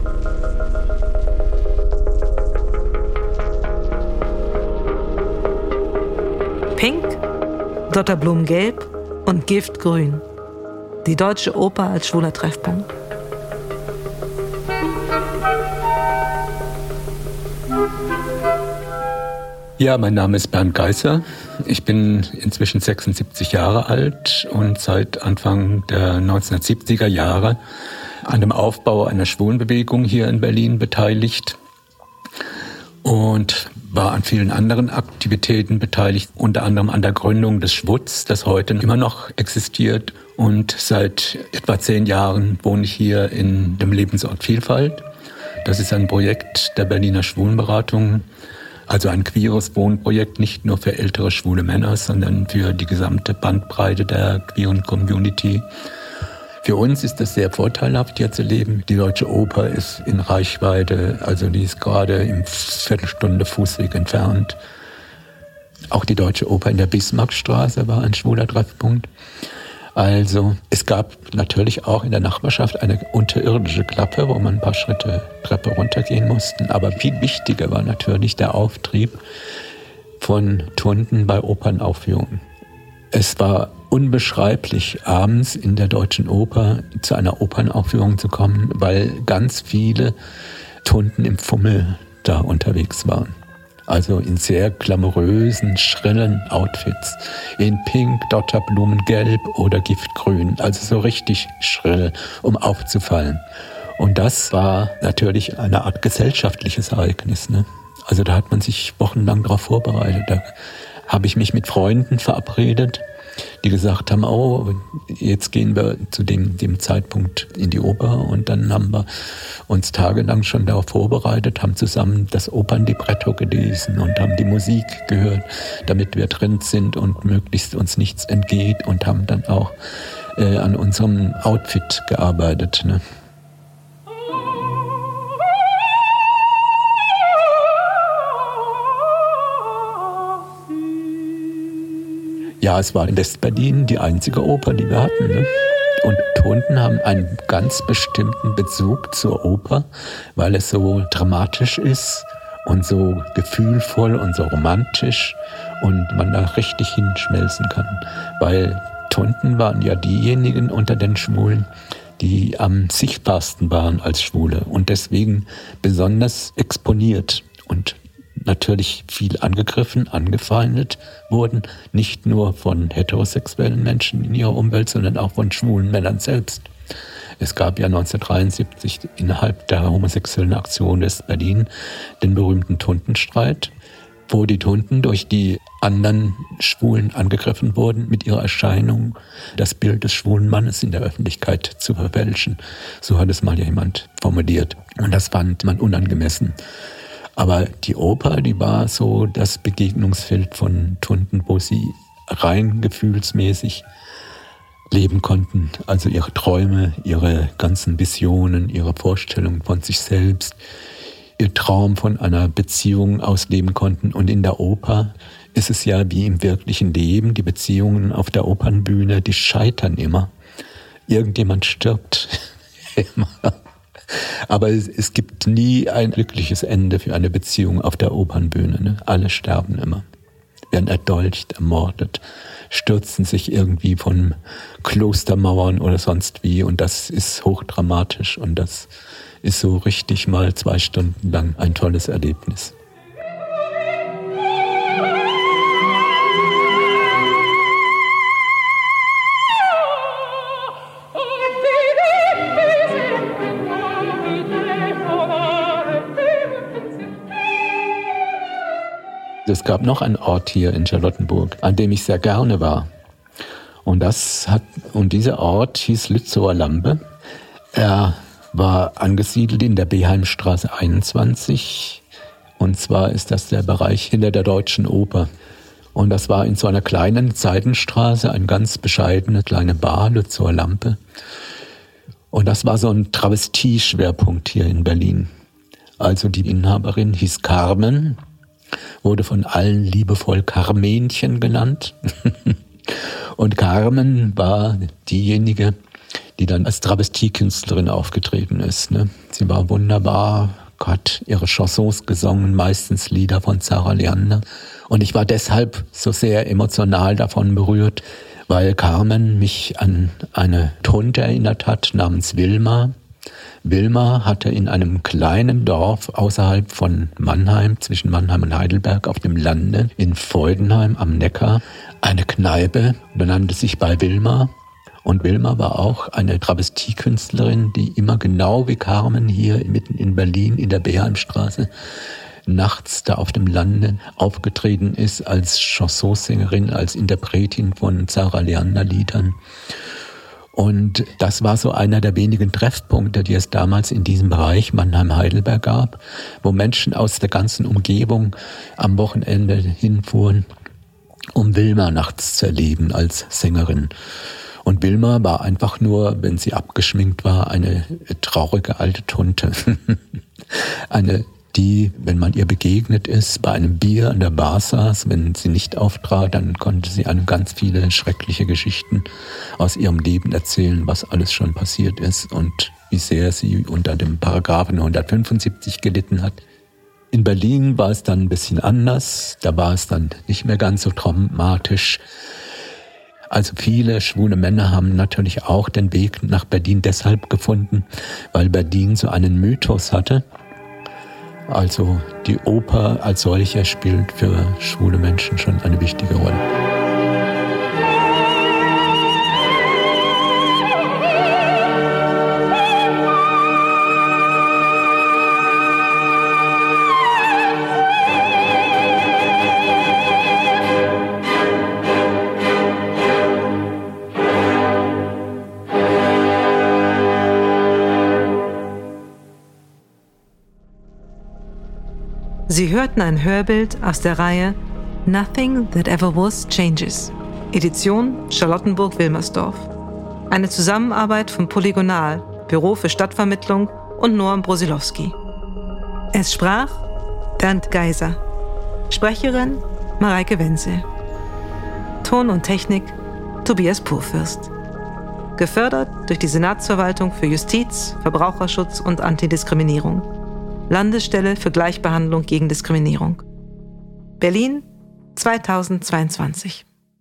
Pink, Dotterblumengelb und Giftgrün. Die Deutsche Oper als schwuler Treffpunkt. Ja, mein Name ist Bernd Geisser. Ich bin inzwischen 76 Jahre alt und seit Anfang der 1970er Jahre an dem Aufbau einer Schwulenbewegung hier in Berlin beteiligt und war an vielen anderen Aktivitäten beteiligt, unter anderem an der Gründung des Schwutz, das heute immer noch existiert. Und seit etwa 10 Jahren wohne ich hier in dem Lebensort Vielfalt. Das ist ein Projekt der Berliner Schwulenberatung, also ein queeres Wohnprojekt, nicht nur für ältere schwule Männer, sondern für die gesamte Bandbreite der queeren Community. Für uns ist es sehr vorteilhaft, hier zu leben. Die Deutsche Oper ist in Reichweite, also die ist gerade im Viertelstunde Fußweg entfernt. Auch die Deutsche Oper in der Bismarckstraße war ein schwuler Treffpunkt. Also es gab natürlich auch in der Nachbarschaft eine unterirdische Klappe, wo man ein paar Schritte Treppe runtergehen mussten. Aber viel wichtiger war natürlich der Auftrieb von Turnden bei Opernaufführungen. Es war unbeschreiblich, abends in der Deutschen Oper zu einer Opernaufführung zu kommen, weil ganz viele Turnden im Fummel da unterwegs waren. Also in sehr glamourösen, schrillen Outfits. In Pink, Dotterblumengelb oder Giftgrün. Also so richtig schrill, um aufzufallen. Und das war natürlich eine Art gesellschaftliches Ereignis, ne? Also da hat man sich wochenlang darauf vorbereitet. Da habe ich mich mit Freunden verabredet, die gesagt haben, oh, jetzt gehen wir zu dem Zeitpunkt in die Oper. Und dann haben wir uns tagelang schon darauf vorbereitet, haben zusammen das Opernlibretto gelesen und haben die Musik gehört, damit wir drin sind und möglichst uns nichts entgeht, und haben dann auch an unserem Outfit gearbeitet, ne? Ja, es war in West-Berlin die einzige Oper, die wir hatten, ne? Und Turnden haben einen ganz bestimmten Bezug zur Oper, weil es so dramatisch ist und so gefühlvoll und so romantisch und man da richtig hinschmelzen kann. Weil Turnden waren ja diejenigen unter den Schwulen, die am sichtbarsten waren als Schwule und deswegen besonders exponiert und natürlich viel angegriffen, angefeindet wurden, nicht nur von heterosexuellen Menschen in ihrer Umwelt, sondern auch von schwulen Männern selbst. Es gab ja 1973 innerhalb der homosexuellen Aktion West-Berlin den berühmten Tundenstreit, wo die Tunden durch die anderen Schwulen angegriffen wurden, mit ihrer Erscheinung das Bild des schwulen Mannes in der Öffentlichkeit zu verfälschen. So hat es mal jemand formuliert. Und das fand man unangemessen. Aber die Oper, die war so das Begegnungsfeld von Tunden, wo sie rein gefühlsmäßig leben konnten. Also ihre Träume, ihre ganzen Visionen, ihre Vorstellungen von sich selbst, ihr Traum von einer Beziehung ausleben konnten. Und in der Oper ist es ja wie im wirklichen Leben, die Beziehungen auf der Opernbühne, die scheitern immer. Irgendjemand stirbt immer. Aber es gibt nie ein glückliches Ende für eine Beziehung auf der Opernbühne, ne? Alle sterben immer, werden erdolcht, ermordet, stürzen sich irgendwie von Klostermauern oder sonst wie. Und das ist hochdramatisch und das ist so richtig mal 2 Stunden lang ein tolles Erlebnis. Es gab noch einen Ort hier in Charlottenburg, an dem ich sehr gerne war. Und dieser Ort hieß Lützower Lampe. Er war angesiedelt in der Beheimstraße 21. Und zwar ist das der Bereich hinter der Deutschen Oper. Und das war in so einer kleinen Seitenstraße, eine ganz bescheidene kleine Bar, Lützower Lampe. Und das war so ein Travestie-Schwerpunkt hier in Berlin. Also die Inhaberin hieß Carmen, wurde von allen liebevoll Carmenchen genannt. Und Carmen war diejenige, die dann als Travestiekünstlerin aufgetreten ist. Ne? Sie war wunderbar, hat ihre Chansons gesungen, meistens Lieder von Zarah Leander. Und ich war deshalb so sehr emotional davon berührt, weil Carmen mich an eine Tante erinnert hat namens Wilma. Wilma hatte in einem kleinen Dorf außerhalb von Mannheim, zwischen Mannheim und Heidelberg auf dem Lande, in Freudenheim am Neckar, eine Kneipe, benannte sich bei Wilma. Und Wilma war auch eine Travestiekünstlerin, die immer genau wie Carmen hier mitten in Berlin in der Beheimstraße nachts da auf dem Lande aufgetreten ist als Chansonsängerin, als Interpretin von Zarah Leander Liedern. Und das war so einer der wenigen Treffpunkte, die es damals in diesem Bereich Mannheim-Heidelberg gab, wo Menschen aus der ganzen Umgebung am Wochenende hinfuhren, um Wilma nachts zu erleben als Sängerin. Und Wilma war einfach nur, wenn sie abgeschminkt war, eine traurige alte Tante. Eine, die, wenn man ihr begegnet ist, bei einem Bier an der Bar saß. Wenn sie nicht auftrat, dann konnte sie einem ganz viele schreckliche Geschichten aus ihrem Leben erzählen, was alles schon passiert ist und wie sehr sie unter dem Paragraphen 175 gelitten hat. In Berlin war es dann ein bisschen anders. Da war es dann nicht mehr ganz so traumatisch. Also viele schwule Männer haben natürlich auch den Weg nach Berlin deshalb gefunden, weil Berlin so einen Mythos hatte. Also die Oper als solche spielt für schwule Menschen schon eine wichtige Rolle. Sie hörten ein Hörbild aus der Reihe Nothing That Ever Was Changes, Edition Charlottenburg-Wilmersdorf. Eine Zusammenarbeit von Polygonal, Büro für Stadtvermittlung und Noam Brosilowski. Es sprach Bernd Geiser, Sprecherin Mareike Wenzel, Ton und Technik Tobias Purfürst. Gefördert durch die Senatsverwaltung für Justiz, Verbraucherschutz und Antidiskriminierung. Landesstelle für Gleichbehandlung gegen Diskriminierung. Berlin 2022.